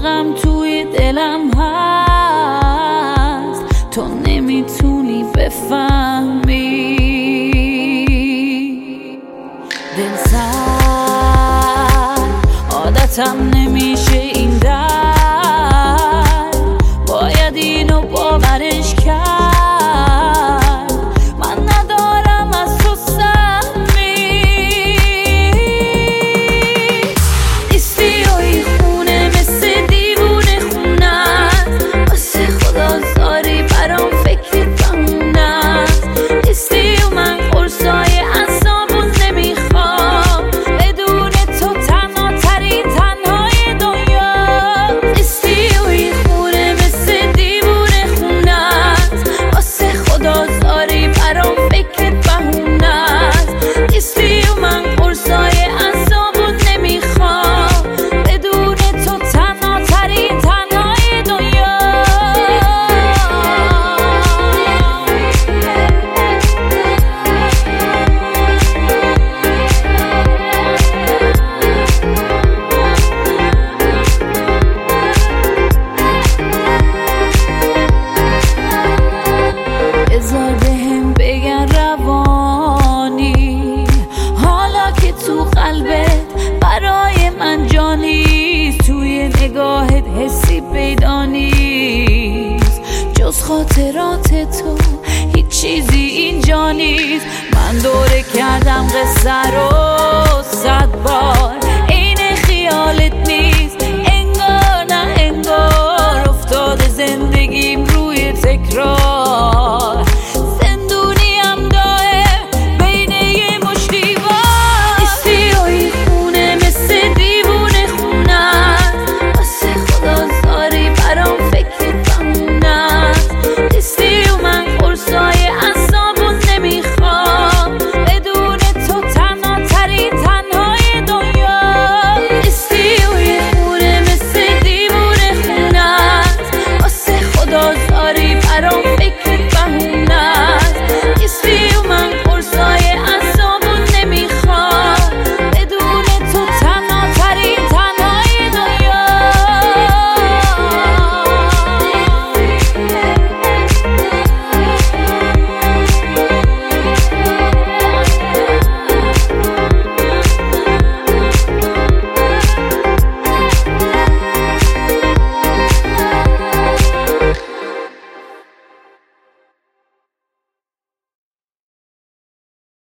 غم توی دلم هست، تو نمیتونی بفهمی. دل سر عادتم نمیشه این در، باید اینو باورش کرد، من ندارم از تو سهمی. نیستی و این خونه مثل دیوونه خونست، واسه خدا زاری برام فکرت بمونست. نیستی و من قرصای اعصابون نمیخوام، بدون تو تنها ترین تنهای دنیا. نیستی و این خونه مثل دیوونه خونست، واسه خدا زاری برام فکرت بمونست. نیستی و من قرصای اعصابون نمیخوام، بدون تو تنها ترین تنهای دنیا. بذار بهم بگن روانی، حالا که تو قلبت برای من جانی، توی نگاهت حسی پیدا نیست، جز خاطرات تو هیچ چیزی اینجا نیست. من دوره کردم قصه رو 100 بار، عین خیالت نیست.